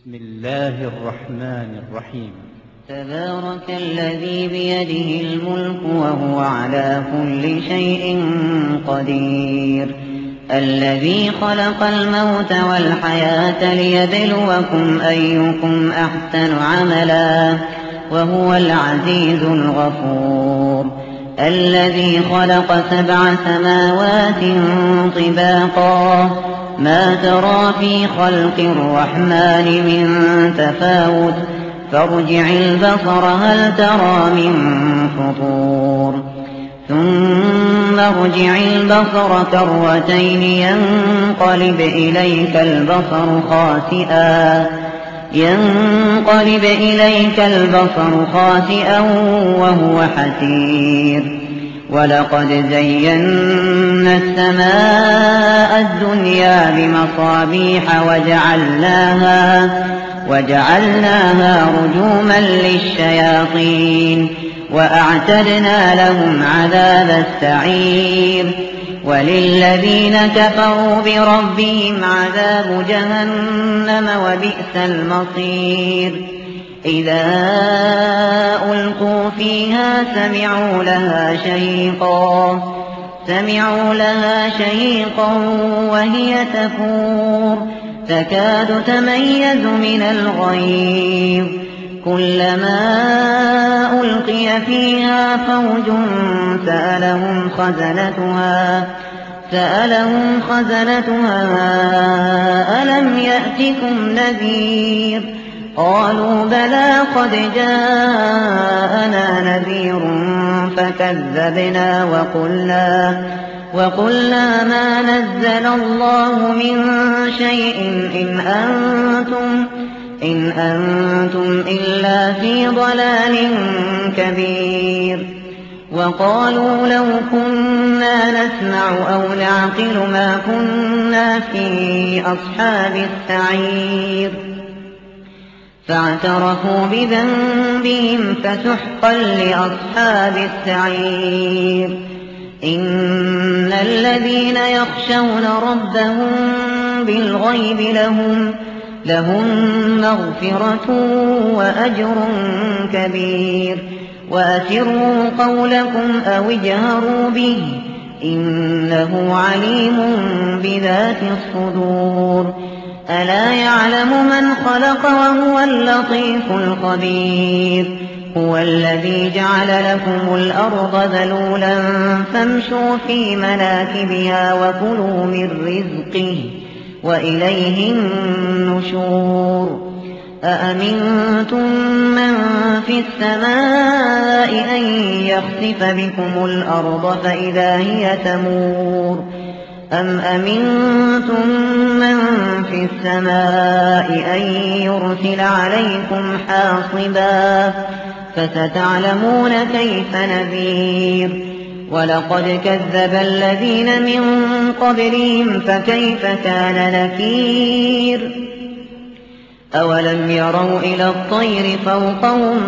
بسم الله الرحمن الرحيم. تبارك الذي بيده الملك وهو على كل شيء قدير. الذي خلق الموت والحياة ليبلوكم أيكم أحسن عملا وهو العزيز الغفور. الذي خلق 7 سماوات طباقا ما ترى في خلق الرحمن من تفاوت فارجع البصر هل ترى من فطور ثم ارجع البصر كرتين ينقلب إليك البصر خاسئا وهو حسير. ولقد زينا السماء الدنيا بمصابيح وجعلناها رجوما للشياطين وأعتدنا لهم عذاب السعير. وللذين كفروا بربهم عذاب جهنم وبئس المصير. إذا ألقوا فيها سمعوا لها شهيقا وهي تفور تكاد تميز من الغيظ. كلما ألقي فيها فوج سألهم خزنتها ألم يأتكم نذير؟ قالوا بلى قد جاءنا نذير فكذبنا وقلنا ما نزل الله من شيء إن أنتم إلا في ضلال كبير. وقالوا لو كنا نسمع أو نعقل ما كنا في أصحاب السعير. فاعترفوا بذنبهم فسحقا لأصحاب السعير. إن الذين يخشون ربهم بالغيب لهم مغفرة وأجر كبير. وأسروا قولكم أو اجهروا به إنه عليم بذات الصدور. ألا يعلم من خلق وهو اللطيف الخبير. هو الذي جعل لكم الأرض ذلولا فامشوا في مناكبها وكلوا من رزقه وإليه النشور. أأمنتم من في السماء أن يخسف بكم الأرض فإذا هي تمور أم أمنتم من في السماء أن يرسل عليكم حاصبا فستعلمون كيف نذير. ولقد كذب الذين من قبلهم فكيف كان نكير. أولم يروا إلى الطير فوقهم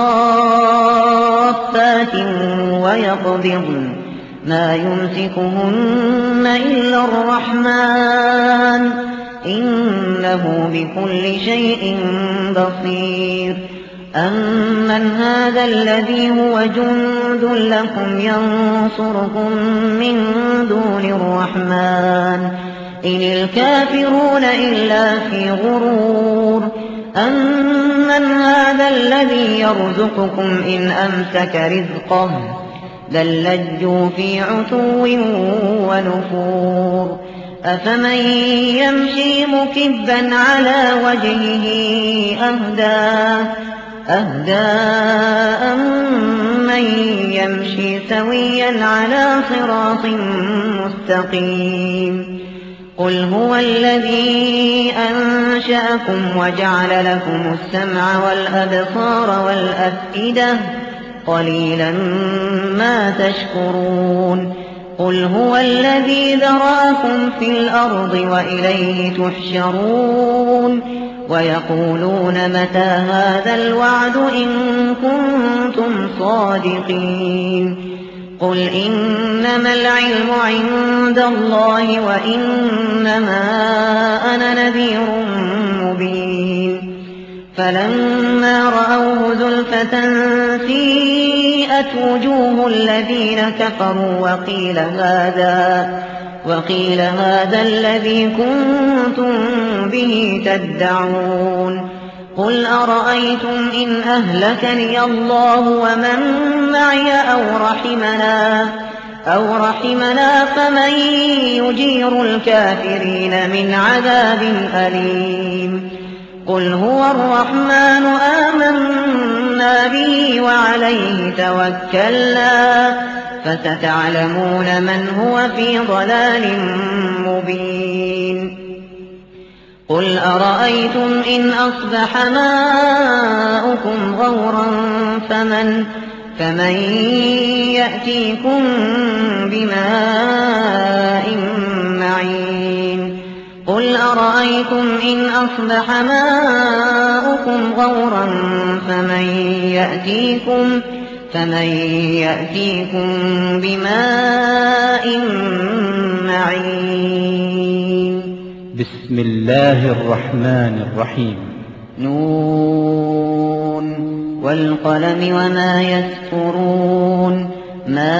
صافات ويقبضن ما يمسكهن إلا الرحمن إنه بكل شيء بصير. أمن هذا الذي هو جند لكم ينصركم من دون الرحمن إن الكافرون إلا في غرور. أمن هذا الذي يرزقكم إن أمسك رزقه بل لجوا في عتو ونفور. أفمن يمشي مكبا على وجهه أهدى أمن يمشي سويا على صراط مستقيم. قل هو الذي أنشأكم وجعل لكم السمع والأبصار والأفئدة قليلا ما تشكرون. قل هو الذي ذراكم في الأرض وإليه تحشرون. ويقولون متى هذا الوعد إن كنتم صادقين. قل إنما العلم عند الله وإنما أنا نذير مبين. فلما رأوه زلفة سيئت وجوه الذين كفروا وقيل هذا الذي كنتم به تدعون قل أرأيتم إن أهلكني الله ومن معي أو رحمنا فمن يجير الكافرين من عذاب أليم قل هو الرحمن آمنا به وعليه توكلنا فستعلمون من هو في ضلال مبين قل أرأيتم إن أصبح ماؤكم غورا فمن يأتيكم بماء معين قل أرأيتم إن أصبح ماؤكم غورا فمن يأتيكم بماء معين بسم الله الرحمن الرحيم نون والقلم وما يسطرون ما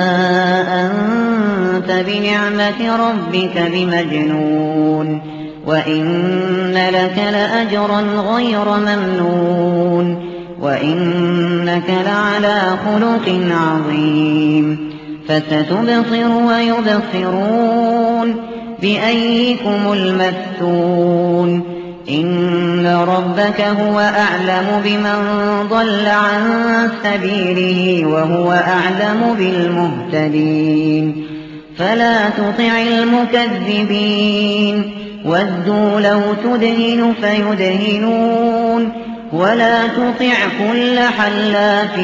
أنت بنعمة ربك بمجنون وإن لك لأجرا غير ممنون وإنك لعلى خلق عظيم فستبصر ويبصرون بأيكم المفتون إن ربك هو أعلم بمن ضل عن سبيله وهو أعلم بالمهتدين فلا تطع المكذبين ودوا لو تدهن فيدهنون ولا تطع كل حلاف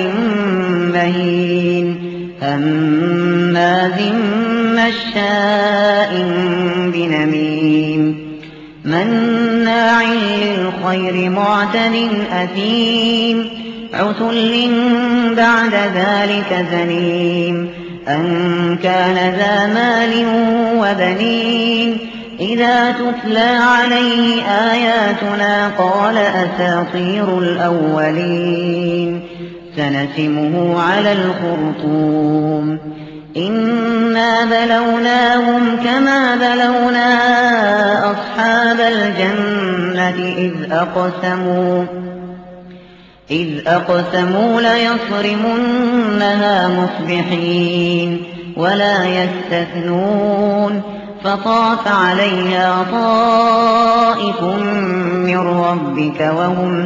مهين هماز مشاء بنميم مناع للخير معتد أثيم عتل بعد ذلك زنيم أن كان ذا مال وبنين إذا تتلى عليه آياتنا قال أساطير الأولين سنسمه على الخرطوم إنا بلوناهم كما بلونا أصحاب الجنة إذ أقسموا ليصرمنها مصبحين ولا يستثنون فطاف عليها طائف من ربك وهم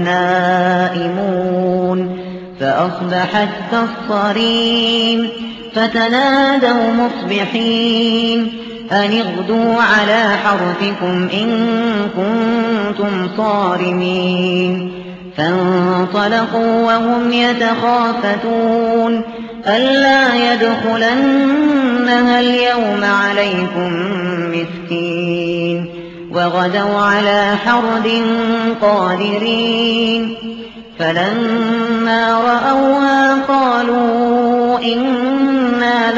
نائمون فأصبحت كالصريم فتنادوا مصبحين أن اغدوا على حرثكم إن كنتم صارمين فانطلقوا وهم يتخافتون ألا يدخلنها اليوم عليكم مسكين وغدوا على حرد قادرين فلما رأوها قالوا إنا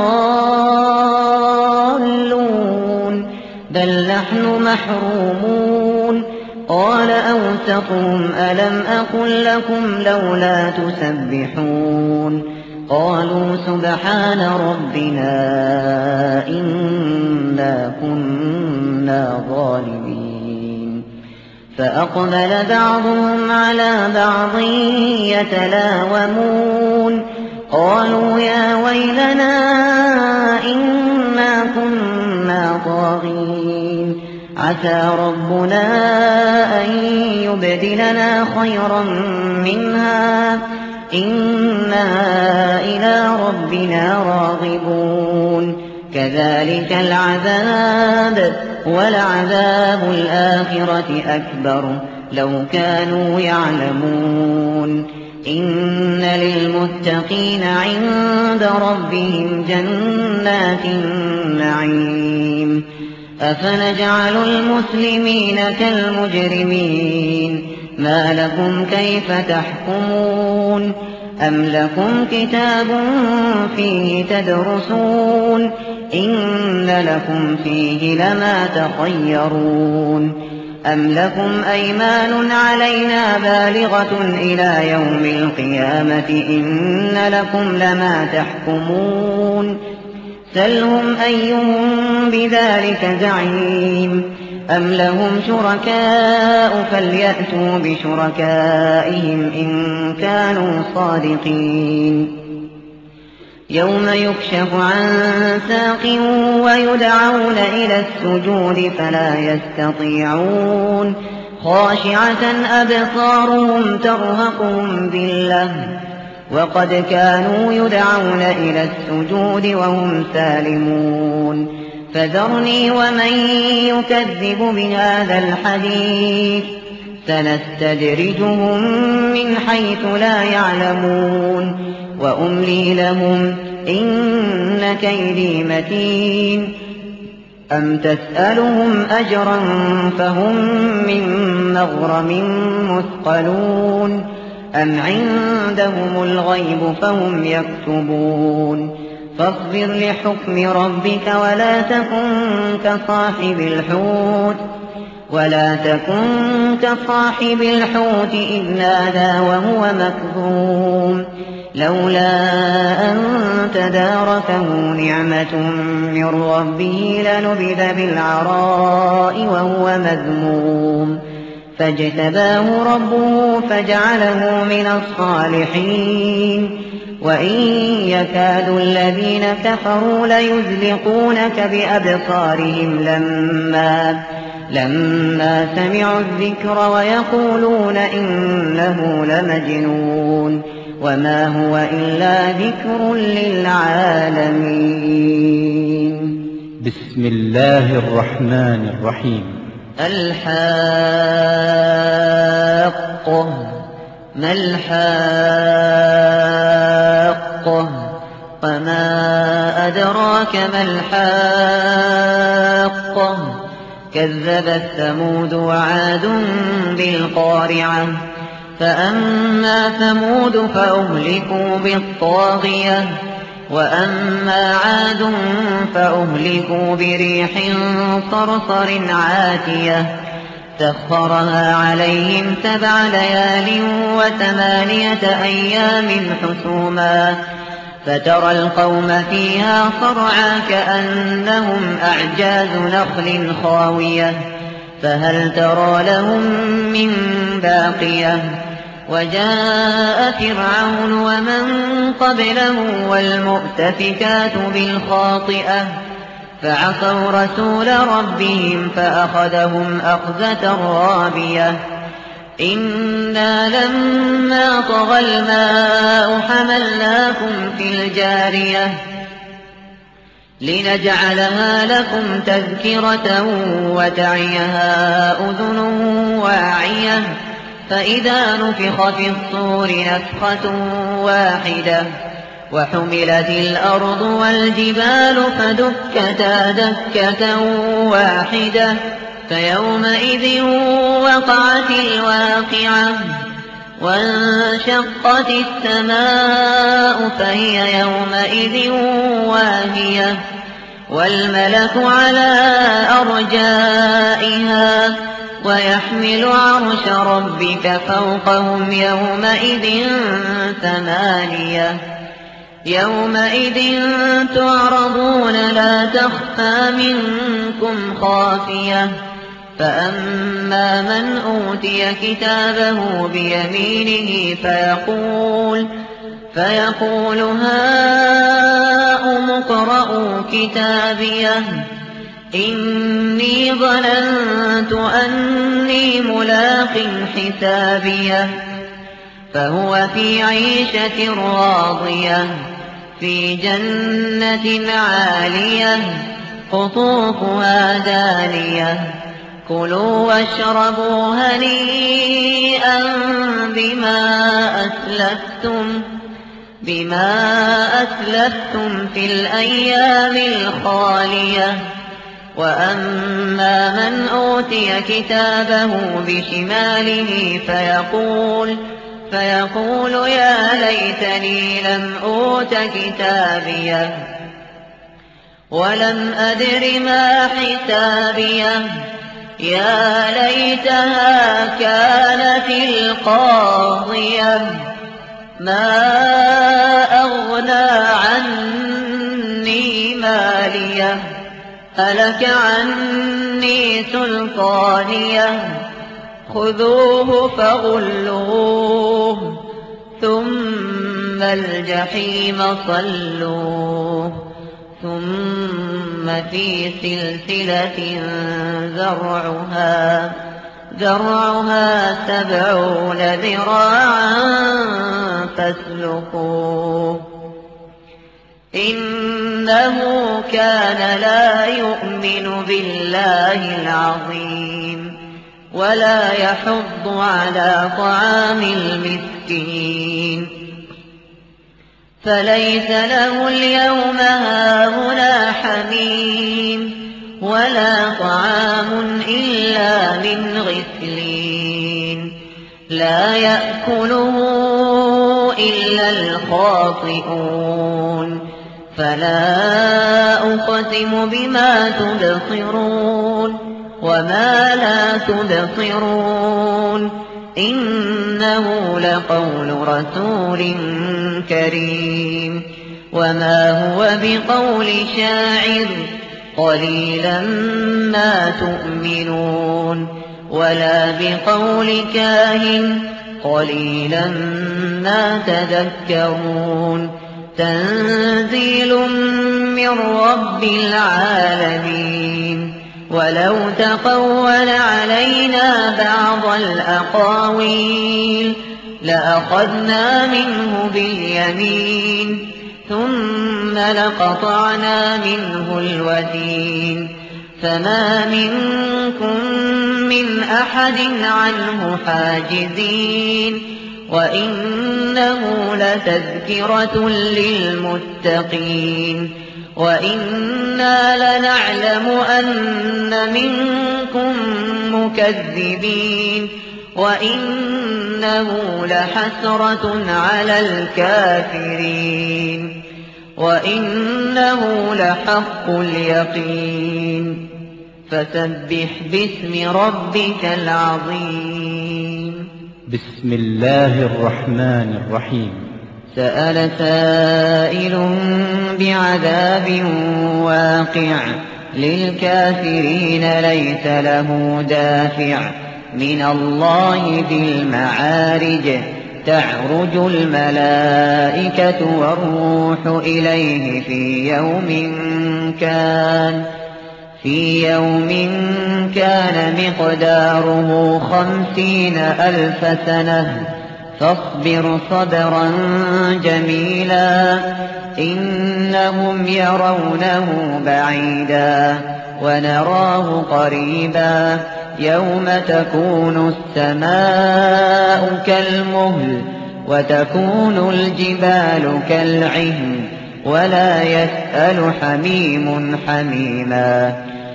لضالون بل نحن محرومون قال أوسطهم ألم أقل لكم لولا تسبحون قالوا سبحان ربنا إنا كنا ظالمين فأقبل بعضهم على بعض يتلاومون قالوا يا ويلنا إنا كنا طاغين عسى ربنا أن يبدلنا خيرا منها إنا إلى ربنا راغبون كذلك العذاب ولعذاب الآخرة أكبر لو كانوا يعلمون إن للمتقين عند ربهم جنات النعيم أفنجعل المسلمين كالمجرمين ما لكم كيف تحكمون أم لكم كتاب فيه تدرسون إن لكم فيه لما تخيرون أم لكم أيمان علينا بالغة إلى يوم القيامة إن لكم لما تحكمون سلهم أيهم بذلك زعيم أم لهم شركاء فليأتوا بشركائهم إن كانوا صادقين يوم يكشف عن ساق ويدعون إلى السجود فلا يستطيعون خاشعة أبصارهم ترهقهم ذلة وقد كانوا يدعون إلى السجود وهم سالمون فذرني ومن يكذب بهذا الحديث سنستدرجهم من حيث لا يعلمون وأملي لهم إن كيدي متين أم تسألهم أجرا فهم من مغرم مثقلون أم عندهم الغيب فهم يكتبون فاصبر لحكم ربك ولا تكن كصاحب الحوت إذ نادى وهو مكظوم لولا أن تداركه نعمة من ربه لنبذ بالعراء وهو مذموم فاجتباه ربه فجعله من الصالحين وإن يكاد الذين كفروا ليزلقونك بأبصارهم لما سمعوا الذكر ويقولون إنه لمجنون وما هو إلا ذكر للعالمين بسم الله الرحمن الرحيم الحاقة ما الحاقة وما أدراك ما الحاقة كذبت ثمود وعاد بالقارعة فأما ثمود فأهلكوا بالطاغية وأما عاد فأهلكوا بريح صرصر عاتية سخرها عليهم 7 ليال و8 أيام حسوما فترى القوم فيها صرعى كأنهم أعجاز نخل خاوية فهل ترى لهم من باقية وجاء فرعون ومن قبله والمؤتفكات بالخاطئة فعصوا رسول ربهم فأخذهم أخذة رابية إنا لما طغى الماء حملناكم في الجارية لنجعلها لكم تذكرة وتعيها أذن واعية فإذا نفخ في الصور نفخة واحدة وحملت الأرض والجبال فدكتا دكة واحدة فيومئذ وقعت الواقعة وانشقت السماء فهي يومئذ واهية والملك على أرجائها ويحمل عرش ربك فوقهم يومئذ 8 يومئذ تعرضون لا تخفى منكم خافية فأما من أوتي كتابه بيمينه فيقول هاؤم اقرءوا كتابيه إني ظننت أني ملاق حسابيه فهو في عيشة راضية في جنة عالية قطوفها دانية كلوا واشربوا هنيئا بما أسلفتم في الأيام الخالية وأما من أوتي كتابه بشماله فيقول يا ليتني لم أوت كتابيه ولم أدر ما حسابيه يا ليتها كانت القاضية ما أغنى عني ماليه هلك عني سلطانيه خذوه فغلوه ثم الجحيم صلوه ثم في سلسلة ذرعها 70 ذراعا فاسلكوه إنه كان لا يؤمن بالله العظيم ولا يحض على طعام المسكين فليس له اليوم هاهنا حميم ولا طعام إلا من غسلين لا يأكله إلا الخاطئون فلا أقسم بما تبصرون وما لا تبصرون إنه لقول رسول كريم وما هو بقول شاعر قليلا ما تؤمنون ولا بقول كاهن قليلا ما تذكرون تنزيل من رب العالمين ولو تقول علينا بعض الأقاويل لأخذنا منه باليمين ثم لقطعنا منه الوتين فما منكم من أحد عنه حاجزين وإنه لتذكرة للمتقين وإنا لنعلم أن منكم مكذبين وإنه لحسرة على الكافرين وإنه لحق اليقين فسبح باسم ربك العظيم بسم الله الرحمن الرحيم سأل سائل بعذاب واقع للكافرين ليس له دافع من الله ذي المعارج تعرج الملائكة والروح إليه في يوم كان مقداره 50,000 سنة فاصبر صبرا جميلا إنهم يرونه بعيدا ونراه قريبا يوم تكون السماء كالمهل وتكون الجبال كالعهن ولا يسأل حميم حميما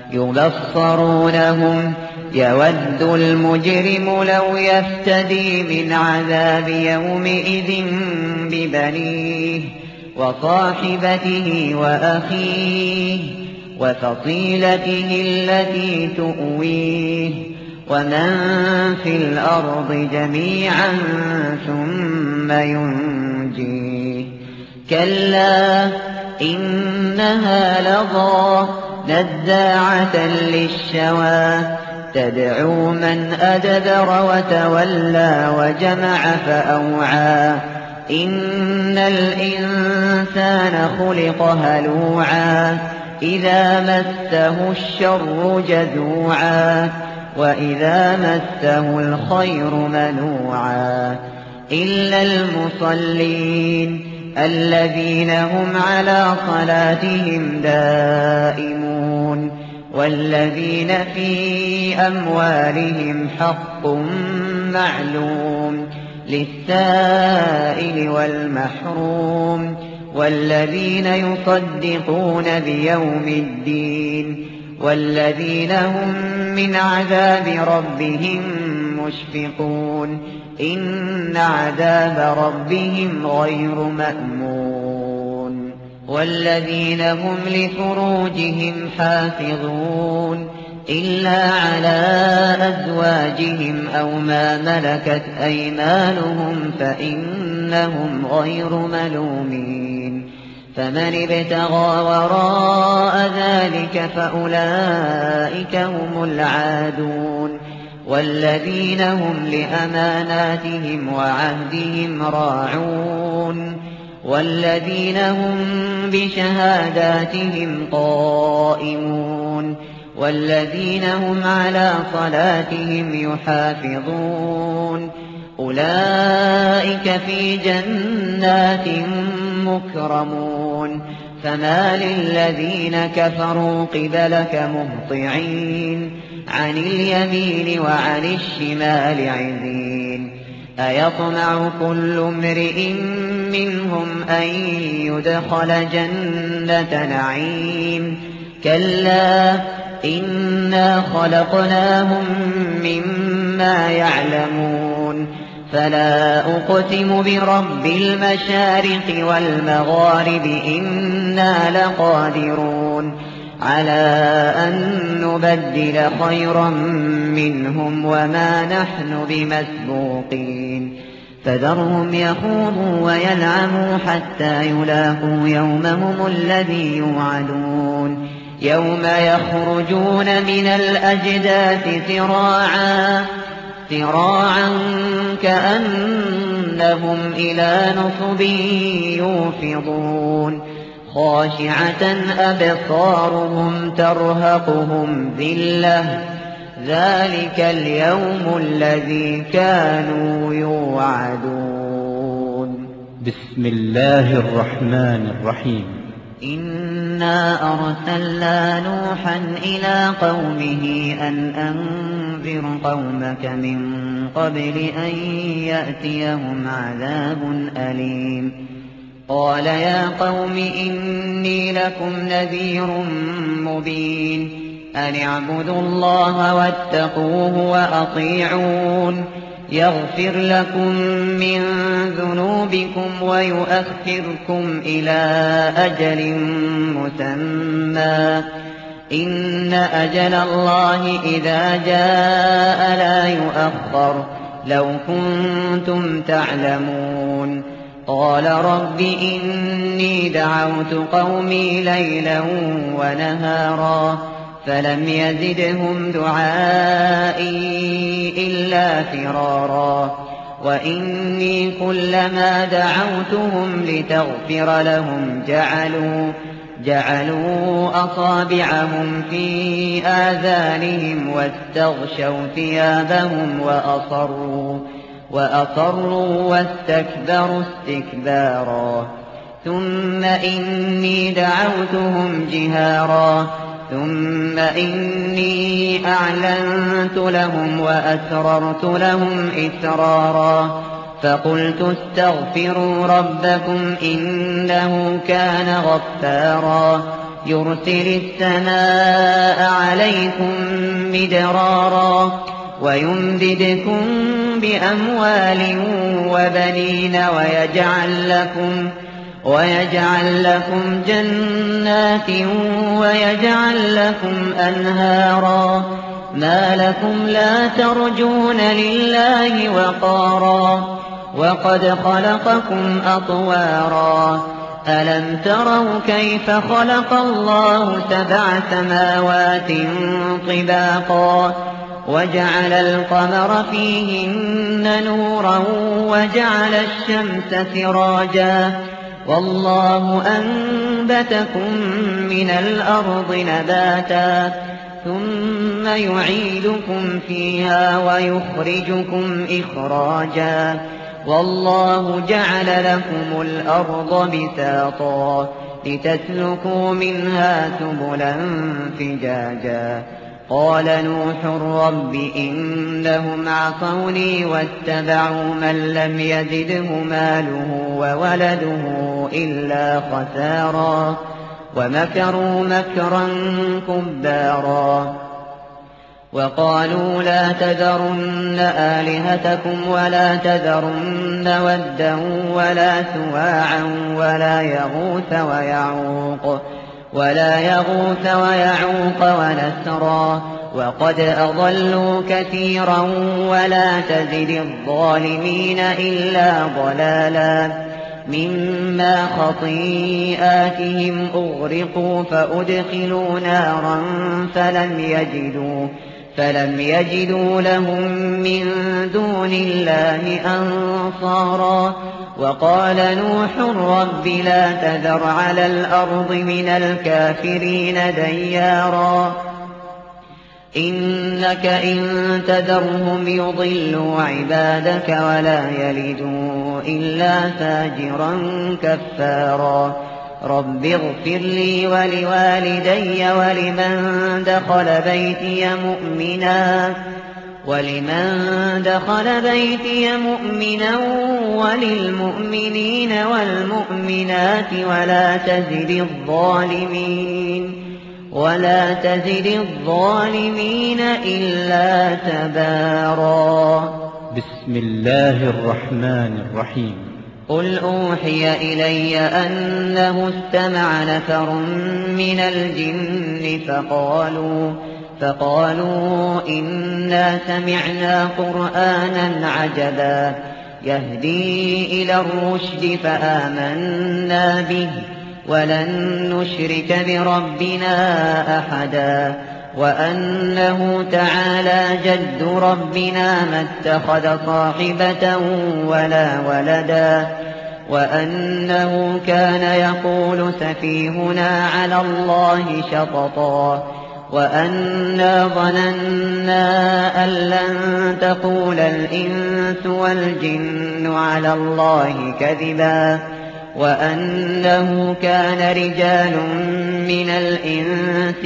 يبصرونهم يود المجرم لو يفتدي من عذاب يومئذ ببنيه وصاحبته وأخيه وفصيلته التي تؤويه ومن في الأرض جميعا ثم ينجيه كلا إنها لظى نزاعة للشوى تدعو من أدبر وتولى وجمع فأوعى إن الإنسان خلق هلوعا إذا مسه الشر جزوعا وإذا مسه الخير منوعا إلا المصلين الذين هم على صلاتهم دائمون والذين في أموالهم حق معلوم للسائل والمحروم والذين يصدقون بيوم الدين والذين هم من عذاب ربهم مشفقون إن عذاب ربهم غير مأمون والذين هم لفروجهم حافظون إلا على أزواجهم أو ما ملكت أيمانهم فإنهم غير ملومين فمن ابتغى وراء ذلك فأولئك هم العادون والذين هم لأماناتهم وعهدهم راعون والذين هم بشهاداتهم قائمون والذين هم على صلاتهم يحافظون أولئك في جنات مكرمون فما للذين كفروا قبلك مهطعين عن اليمين وعن الشمال عزين أيطمع كل امرئ منهم أن يدخل جنة نعيم كلا إنا خلقناهم مما يعلمون فلا أقسم برب المشارق والمغارب إنا لقادرون على أن نبدل خيرا منهم وما نحن بمسبوقين فذرهم يخوضوا ويلعبوا حتى يلاقوا يومهم الذي يوعدون يوم يخرجون من الأجداث سراعا كأنهم إلى نصب يوفضون خاشعة أبصارهم ترهقهم ذلة ذلك اليوم الذي كانوا يوعدون بسم الله الرحمن الرحيم إنا أرسلنا نوحا إلى قومه أن أنذر قومك من قبل أن يأتيهم عذاب أليم قال يا قوم إني لكم نذير مبين أن اعبدوا الله واتقوه وأطيعون يغفر لكم من ذنوبكم ويؤخركم إلى أجل مسمى إن أجل الله إذا جاء لا يؤخر لو كنتم تعلمون قال رب إني دعوت قومي ليلا ونهارا فلم يزدهم دعائي إلا فرارا وإني كلما دعوتهم لتغفر لهم جعلوا أصابعهم في آذانهم واستغشوا ثيابهم وأصروا واستكبروا استكبارا ثم إني دعوتهم جهارا ثم إني أعلنت لهم وأسررت لهم إسرارا فقلت استغفروا ربكم إنه كان غفارا يرسل السماء عليكم مدرارا ويمددكم بأموال وبنين ويجعل لكم جنات ويجعل لكم أنهارا ما لكم لا ترجون لله وقارا وقد خلقكم أطوارا ألم تروا كيف خلق الله 7 سماوات طباقا وجعل القمر فيهن نورا وجعل الشمس سراجا والله أنبتكم من الأرض نباتا ثم يعيدكم فيها ويخرجكم إخراجا والله جعل لكم الأرض بساطا لتسلكوا منها سبلا فجاجا قال نوح رب إنهم عصوني واتبعوا من لم يزده ماله وولده إلا خسارا ومكروا مكرا كبارا وقالوا لا تذرن آلهتكم ولا تذرن ودا ولا سواعا ولا يغوث ويعوق ونسرا وقد أضلوا كثيرا ولا تزد الظالمين إلا ضلالا مما خطيئاتهم أغرقوا فأدخلوا نارا فلم يجدوا لهم من دون الله أنصارا وقال نوح رب لا تذر على الأرض من الكافرين ديارا إنك إن تذرهم يضلوا عبادك ولا يلدوا إلا فاجرا كفارا رب اغفر لي ولوالدي ولمن دخل بيتي مؤمنا وللمؤمنين والمؤمنات ولا تزد الظالمين إلا تبارا. بسم الله الرحمن الرحيم. قل أوحي إلي أنه استمع نفر من الجن فقالوا إنا سمعنا قرآنا عجبا يهدي إلى الرشد فآمنا به ولن نشرك بربنا أحدا وأنه تعالى جد ربنا ما اتخذ صاحبة ولا ولدا وأنه كان يقول سفيهنا على الله شططا وأنا ظننا أن لن تقول الإنس والجن على الله كذبا وأنه كان رجال من الإنس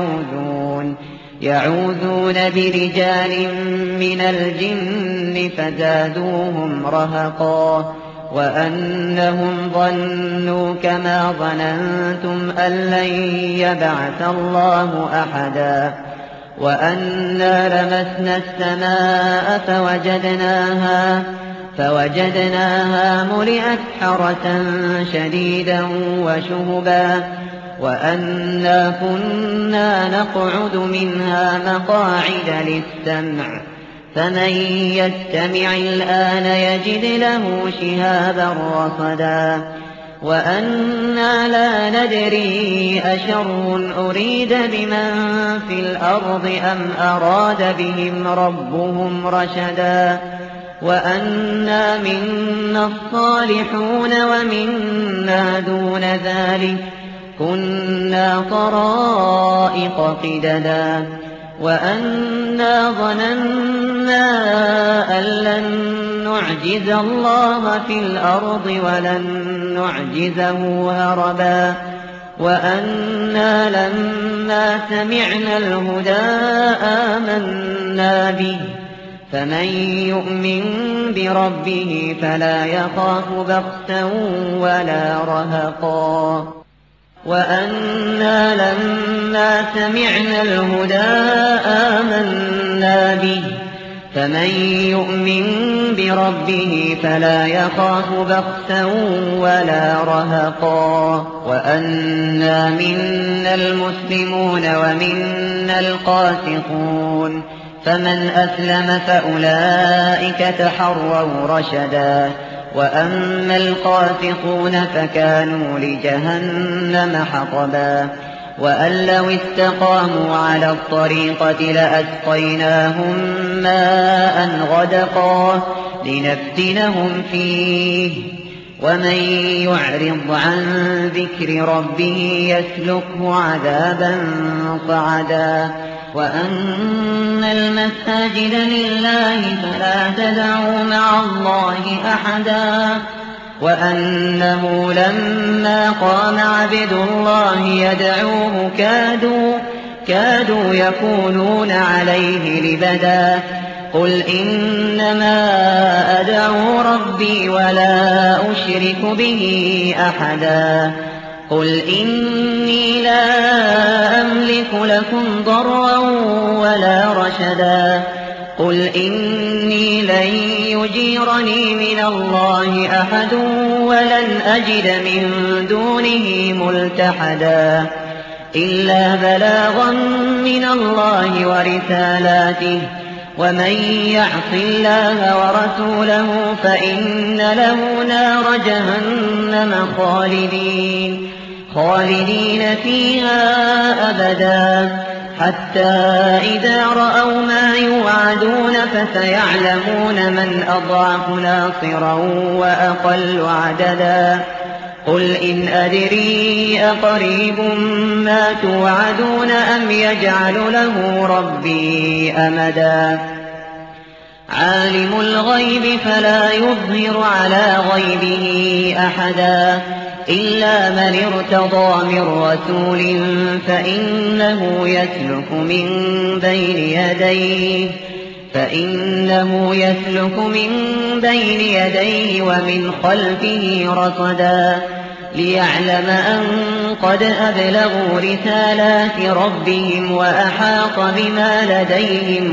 يعوذون برجال من الجن فزادوهم رهقا وأنهم ظنوا كما ظننتم أن لن يبعث الله أحدا وأنا لمسنا السماء فوجدناها ملئت حرسا شديدا وشهبا وأنا كنا نقعد منها مقاعد للسمع فمن يستمع الآن يجد له شهابا رصدا وأنا لا ندري أشر أريد بمن في الأرض أم أراد بهم ربهم رشدا وأنا منا الصالحون ومنا دون ذلك كنا طرائق قددا وأنا ظننا أن لن نعجز الله في الأرض ولن نعجزه هربا وأنا لما سمعنا الهدى آمنا به فمن يؤمن بربه فلا يخاف بخسا ولا رهقا وأنا لما سمعنا الهدى آمنا به فمن يؤمن بربه فلا يخاف بخسا ولا رهقا وأنا منا المسلمون ومنا القاسطون فمن أسلم فأولئك تحروا رشدا وأما القاسطون فكانوا لجهنم حطبا وأن لو استقاموا على الطريقة لأسقيناهم ماء غدقا لنفتنهم فيه ومن يعرض عن ذكر ربه يسلكه عذابا صعدا وأن المساجد لله فلا تدعوا مع الله أحدا وأنه لما قام عبد الله يدعوه كادوا يكونون عليه لبدا قل إنما أدعو ربي ولا أشرك به أحدا قل إني لا أملك لكم ضرا ولا رشدا قل إني لن يجيرني من الله أحد ولن أجد من دونه ملتحدا إلا بلاغا من الله ورسالاته ومن يعص الله ورسوله فإن له نار جهنم خالدين فيها أبدا حتى إذا رأوا ما يوعدون فسيعلمون من أضعف ناصرا وأقل عددا قل إن أدري أقريب ما توعدون أم يجعل له ربي أمدا عالم الغيب فلا يظهر على غيبه أحدا إلا من ارتضى من رسول فإنه يسلك من بين يديه ومن خلفه رصدا ليعلم أن قد أبلغوا رسالات ربهم وأحاط بما لديهم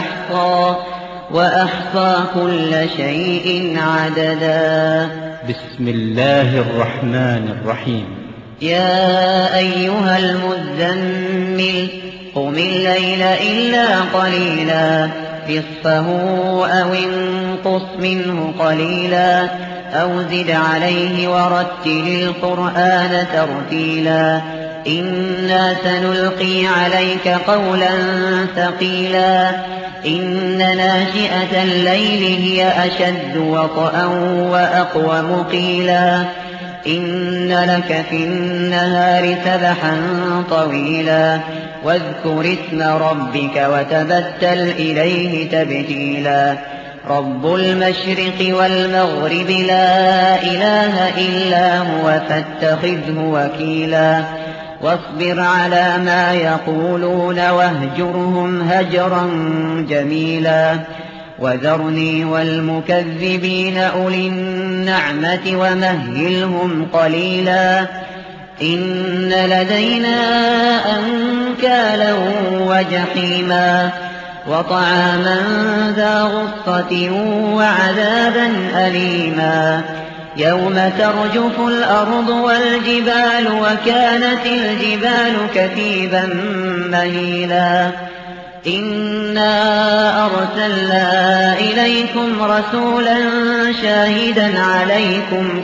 وأحصى كل شيء عددا. بسم الله الرحمن الرحيم. يا أيها المزمل قم الليل إلا قليلا نصفه أو انقص منه قليلا أو زد عليه ورتل القرآن ترتيلا إنا سنلقي عليك قولا ثقيلا إن ناشئة الليل هي أشد وطئا وأقوم قيلا إن لك في النهار سبحا طويلا واذكر اسم ربك وتبتل إليه تبتيلا رب المشرق والمغرب لا إله إلا هو فاتخذه وكيلا واصبر على ما يقولون واهجرهم هجرا جميلا وذرني والمكذبين أولي النعمة ومهلهم قليلا إن لدينا أنكالا وجحيما وطعاما ذا غصة وعذابا أليما يوم ترجف الأرض والجبال وكانت الجبال كثيبا مهيلا إنا أرسلنا إليكم رسولا شاهدا عليكم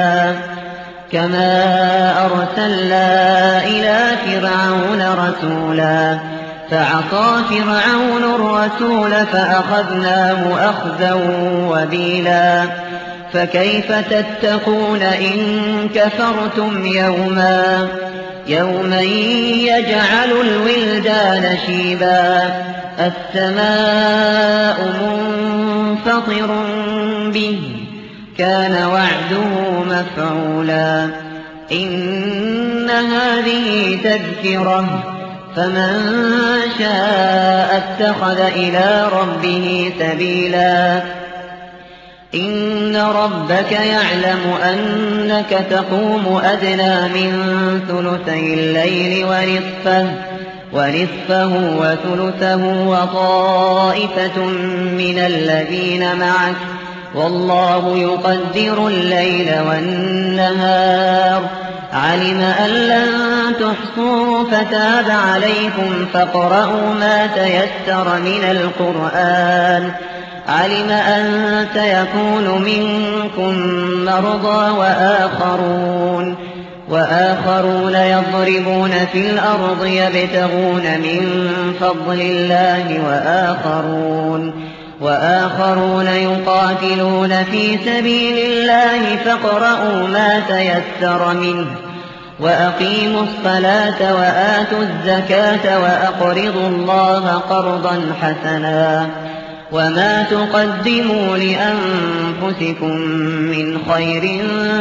كما أرسلنا إلى فرعون رسولا فعصى فرعون الرسول فأخذناه أخذا وبيلا فكيف تتقون إن كفرتم يوما يجعل الولدان شيبا السماء منفطر به كان وعده مفعولا إن هذه تذكرة فمن شاء اتخذ إلى ربه سبيلا إن ربك يعلم أنك تقوم أدنى من ثلثي الليل ونصفه وثلثه وطائفة من الذين معك والله يقدر الليل والنهار علم أن لن تحصوا فتاب عليكم فاقرؤوا ما تيسر من القرآن علم أن سيكون منكم مرضى وآخرون يضربون في الأرض يبتغون من فضل الله وآخرون يقاتلون في سبيل الله فاقرؤوا ما تيسر منه وأقيموا الصلاة وآتوا الزكاة وأقرضوا الله قرضا حسنا وما تقدموا لأنفسكم من خير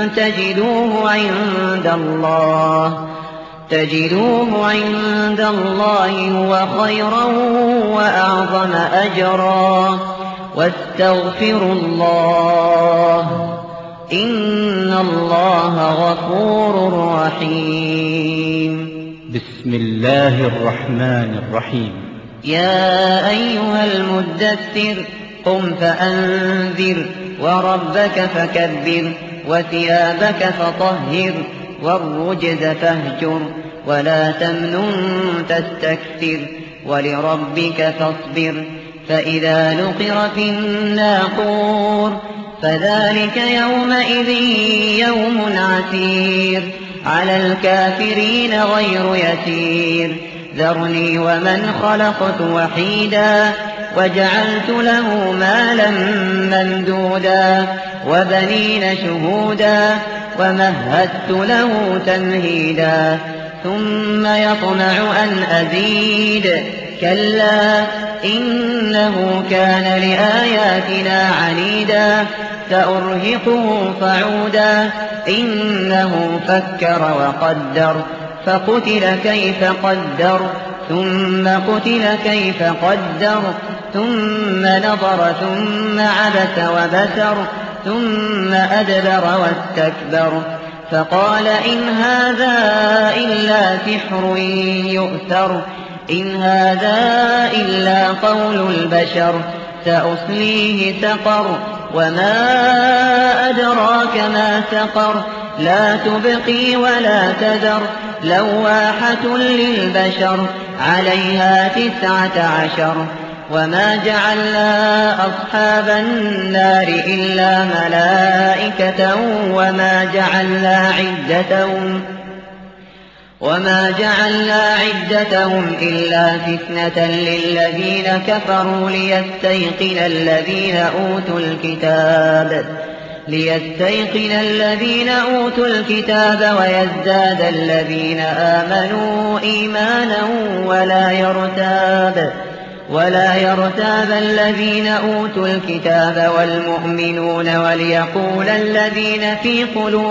تجدوه عند الله هو خيرا وأعظم أجرا واستغفروا الله إن الله غفور رحيم. بسم الله الرحمن الرحيم. يا أيها المدثر قم فأنذر وربك فكبر وثيابك فطهر والرجز فاهجر ولا تمنن تستكثر ولربك فاصبر فإذا نقر في الناقور فذلك يومئذ يوم عسير على الكافرين غير يسير ذرني ومن خلقت وحيدا وجعلت له مالا ممدودا وبنين شهودا ومهدت له تمهيدا ثم يطمع أن أزيد كلا إنه كان لآياتنا عنيدا سأرهقه صعودا إنه فكر وقدر فقتل كيف قدر ثم قتل كيف قدر ثم نظر ثم عبس وبسر ثم أدبر واستكبر فقال إن هذا إلا سحر يؤثر إن هذا إلا قول البشر سأصليه سقر وما أدراك ما سقر لا تبقي ولا تذر لواحة للبشر عليها 19 وما جعلنا أصحاب النار إلا ملائكة وما جعلنا عدتهم إلا فتنة للذين كفروا ليستيقن الذين أوتوا الكتاب ويزداد الذين آمنوا إيمانا ولا يرتاب الذين أوتوا الكتاب والمؤمنون وليقول الذين في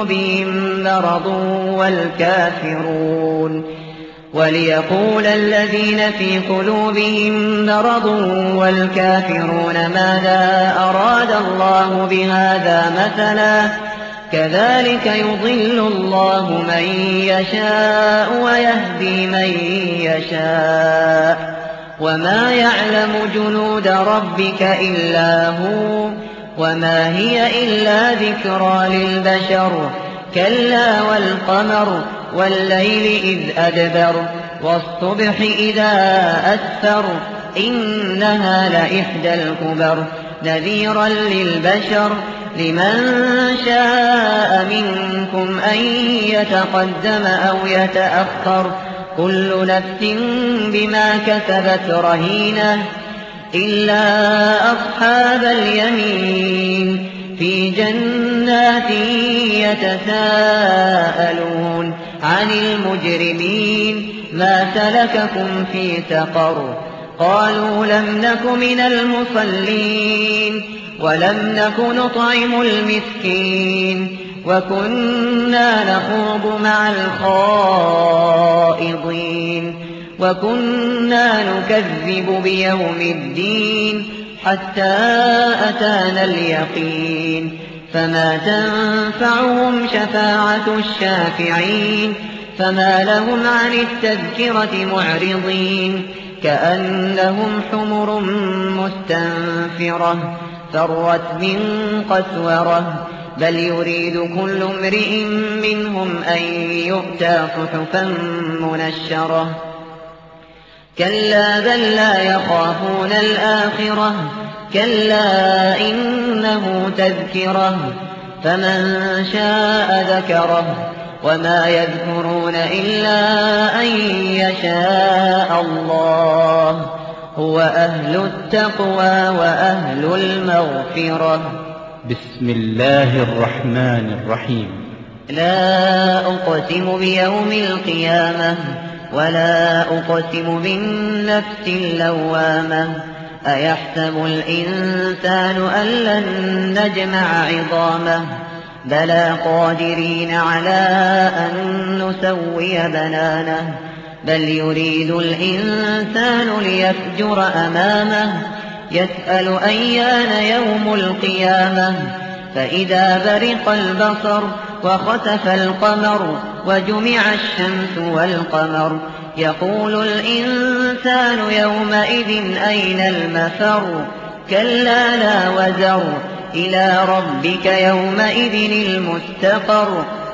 قلوبهم مرض والكافرون ماذا أراد الله بهذا مثلا كذلك يضل الله من يشاء ويهدي من يشاء وما يعلم جنود ربك إلا هو وما هي إلا ذكرى للبشر كلا والقمر والليل إذ أدبر والصبح إذا أسفر إنها لإحدى الكبر نذيرا للبشر لمن شاء منكم أن يتقدم أو يتأخر كل نفس بما كسبت رهينة إلا أصحاب اليمين في جنات يتساءلون عن المجرمين ما سلككم في سقر قالوا لم نك من المصلين ولم نك نطعم المسكين وكنا نخوض مع الخائضين وكنا نكذب بيوم الدين حتى أتانا اليقين فما تنفعهم شفاعة الشافعين فما لهم عن التذكرة معرضين كأنهم حمر مستنفرة فرت من قسورة بل يريد كل امرئ منهم أن يؤتى صحفا منشرة كلا بل لا يخافون الآخرة كلا إنه تذكرة فمن شاء ذكره وما يذكرون إلا أن يشاء الله هو أهل التقوى وأهل المغفرة بسم الله الرحمن الرحيم لا أقسم بيوم القيامة ولا أقسم بالنفس اللوامة أيحسب الإنسان أن لن نجمع عظامه بلى قادرين على أن نسوي بنانه بل يريد الإنسان ليفجر أمامه يسأل أيان يوم القيامة فإذا برق البصر وخسف القمر وجمع الشمس والقمر يقول الإنسان يومئذ أين المفر كلا لا وزر إلى ربك يومئذ المستقر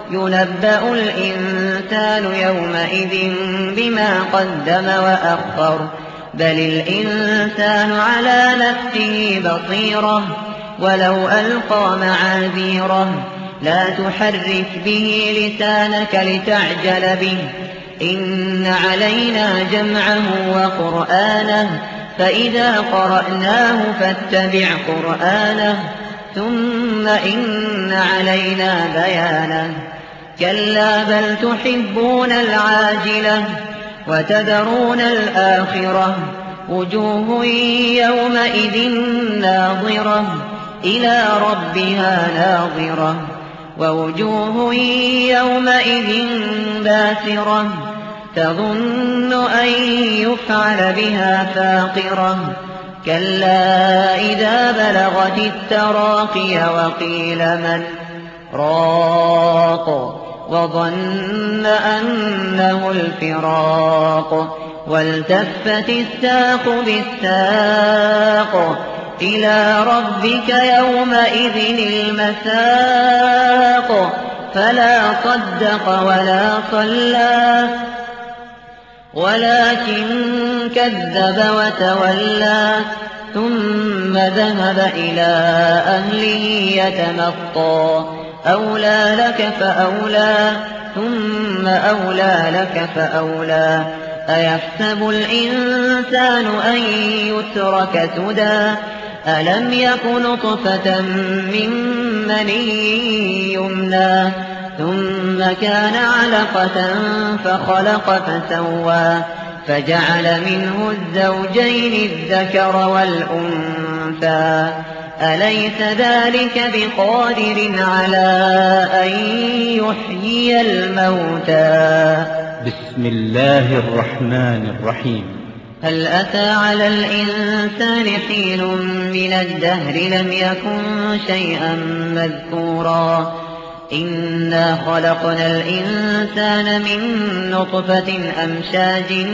ينبأ الإنسان يومئذ بما قدم وأخر بل الإنسان على نفسه بصيرة ولو ألقى معاذيره لا تحرك به لسانك لتعجل به إن علينا جمعه وقرآنه فإذا قرأناه فاتبع قرآنه ثم إن علينا بيانه كلا بل تحبون العاجلة وتذرون الآخرة وجوه يومئذ ناظرة إلى ربها ناظرة ووجوه يومئذ باسرة تظن أن يفعل بها فاقرة كلا إذا بلغت التراقي وقيل من راق وظن أنه الفراق والتفت الساق بالساق إلى ربك يومئذ المساق فلا صدق ولا صلى ولكن كذب وتولى ثم ذهب إلى أهله يتمطى أولى لك فأولى ثم أولى لك فأولى أيحسب الإنسان أن يترك سدى ألم يك نطفة من مني يمنى ثم كان علقة فخلق فسوى فجعل منه الزوجين الذكر والأنثى أليس ذلك بقادر على أن يحيي الموتى بسم الله الرحمن الرحيم هل أتى على الإنسان حين من الدهر لم يكن شيئا مذكورا إنا خلقنا الإنسان من نطفة أمشاج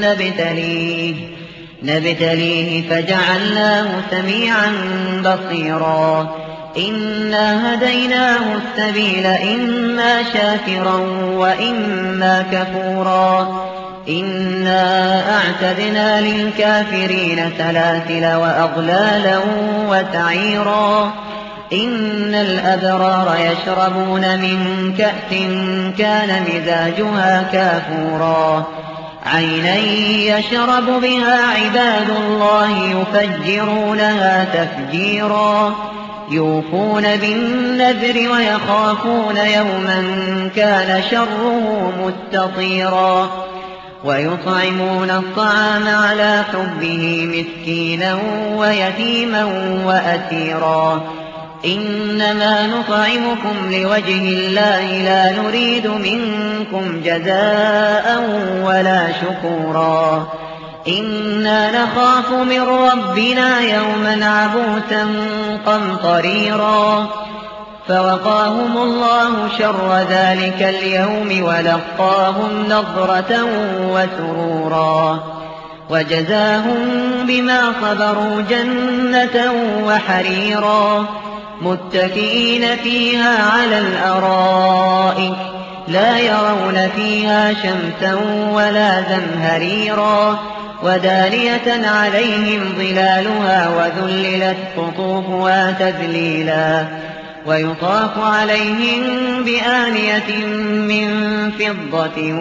نبتليه فجعلناه سميعا بصيرا إنا هديناه السبيل إما شاكرا وإما كفورا إنا أعتدنا للكافرين سلاسل وأغلالا وسعيرا إن الأبرار يشربون من كأس كان مزاجها كافورا عينا يشرب بها عباد الله يفجرونها تفجيرا يوفون بالنذر ويخافون يوما كان شره مستطيرا ويطعمون الطعام على حبه مسكينا ويتيما وأسيرا إنما نطعمكم لوجه الله لا نريد منكم جزاء ولا شكورا إنا نخاف من ربنا يوما عبوسا قمطريرا فوقاهم الله شر ذلك اليوم ولقاهم نضرة وسرورا وجزاهم بما صبروا جنة وحريرا متكئين فيها على الأرائك لا يرون فيها شمسا ولا زمهريرا ودانية عليهم ظلالها وذللت قطوفها تذليلا ويطاف عليهم بآنية من فضة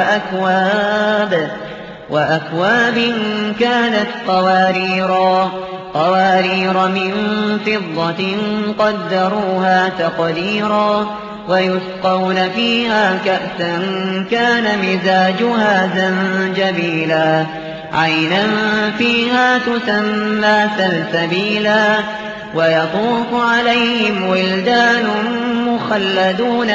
وأكواب كانت قوارير من فضة قدروها تقديرا ويسقون فيها كأسا كان مزاجها زنجبيلا عينا فيها تسمى سلسبيلا ويطوف عليهم ولدان مخلدون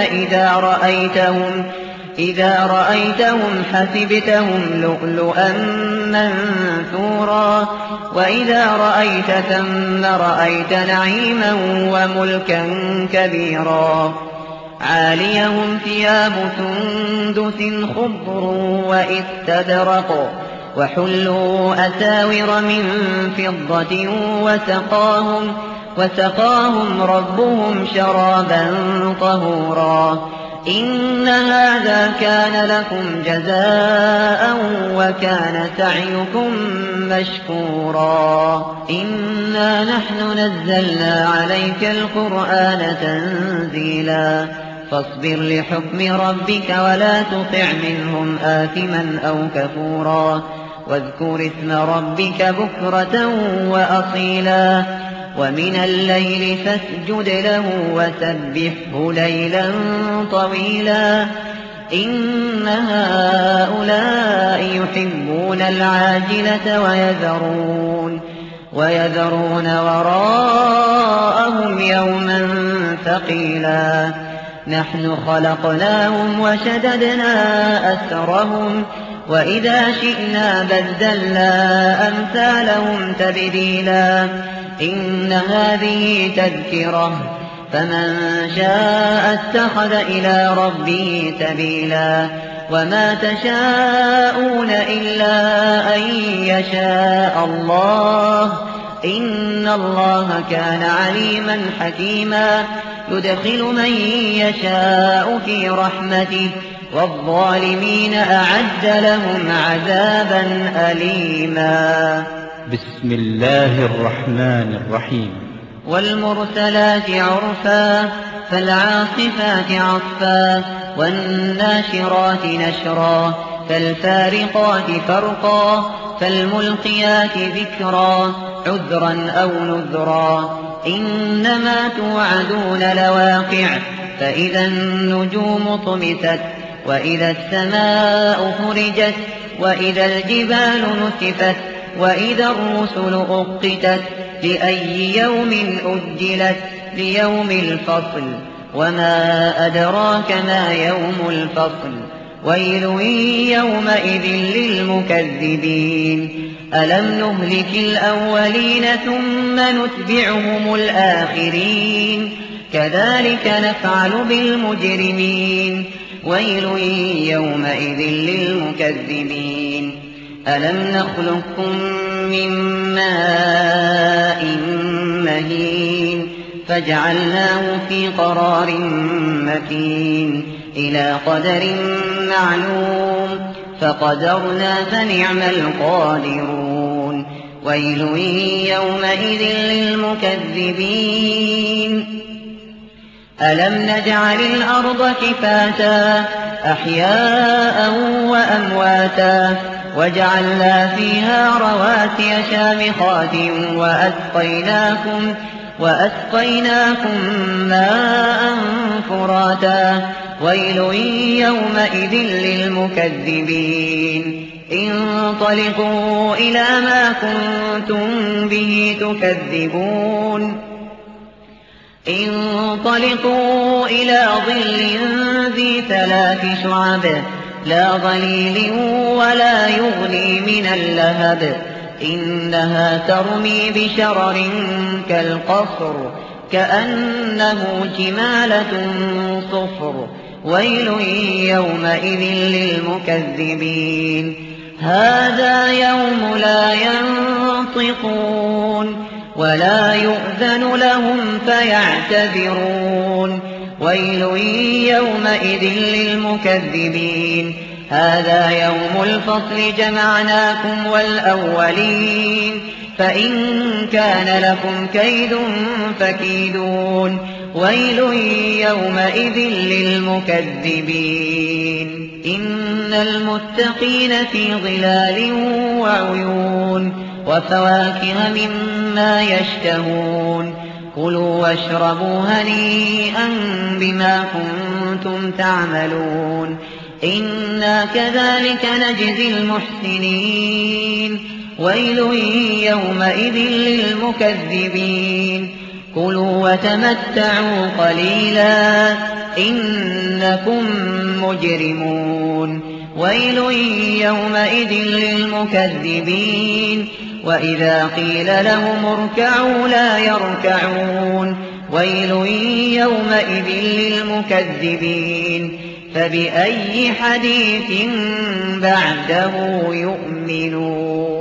إذا رأيتهم حسبتهم لؤلؤا منثورا وإذا رأيت ثم رأيت نعيما وملكا كبيرا عاليهم ثياب سندس خضر واستبرق وحلوا أساور من فضة وسقاهم ربهم شرابا طهورا إن هذا كان لكم جزاء وكان سعيكم مشكورا إنا نحن نزلنا عليك القرآن تنزيلا فاصبر لحكم ربك ولا تطع منهم آثما أو كفورا واذكر اسم ربك بكرة وأصيلا ومن الليل فاسجد له وسبحه ليلا طويلا إن هؤلاء يحبون العاجلة ويذرون وراءهم يوما ثقيلا نحن خلقناهم وشددنا أسرهم وإذا شئنا بدلنا أمثالهم تبديلا إن هذه تذكرة فمن شاء اتخذ إلى ربه سبيلا وما تشاءون إلا أن يشاء الله إن الله كان عليما حكيما يدخل من يشاء في رحمته والظالمين أعد لهم عذابا أليما بسم الله الرحمن الرحيم والمرسلات عرفا فالعاصفات عصفا والناشرات نشرا فالفارقات فرقا فالملقيات ذكرا عذرا أو نذرا إنما توعدون لواقع فإذا النجوم طمست وإذا السماء فرجت وإذا الجبال نسفت وإذا الرسل أقتت لأي يوم أجلت ليوم الفصل وما أدراك ما يوم الفصل ويل يومئذ للمكذبين ألم نهلك الأولين ثم نتبعهم الآخرين كذلك نفعل بالمجرمين ويل يومئذ للمكذبين ألم نخلقكم من ماء مهين فجعلناه في قرار مكين إلى قدر معلوم فقدرنا فنعم القادرون ويل يومئذ للمكذبين ألم نجعل الأرض كفاتا أحياء وأمواتا وجعلنا فيها رواسي شامخات وأسقيناكم ماء فراتا ويل يومئذ للمكذبين انطلقوا إلى ما كنتم به تكذبون انطلقوا إلى ظل ذي 3 شعب لا ظليل ولا يغني من اللهب إنها ترمي بشرر كالقصر كأنه جمالة صفر ويل يومئذ للمكذبين هذا يوم لا ينطقون ولا يؤذن لهم فيعتذرون ويل يومئذ للمكذبين هذا يوم الفصل جمعناكم والأولين فإن كان لكم كيد فكيدون ويل يومئذ للمكذبين إن المتقين في ظلال وعيون وفواكه مما يشتهون كلوا واشربوا هنيئا بما كنتم تعملون إنا كذلك نجزي المحسنين ويل يومئذ للمكذبين كلوا وتمتعوا قليلا إنكم مجرمون ويل يومئذ للمكذبين وإذا قيل لهم اركعوا لا يركعون ويل يومئذ للمكذبين فبأي حديث بعده يؤمنون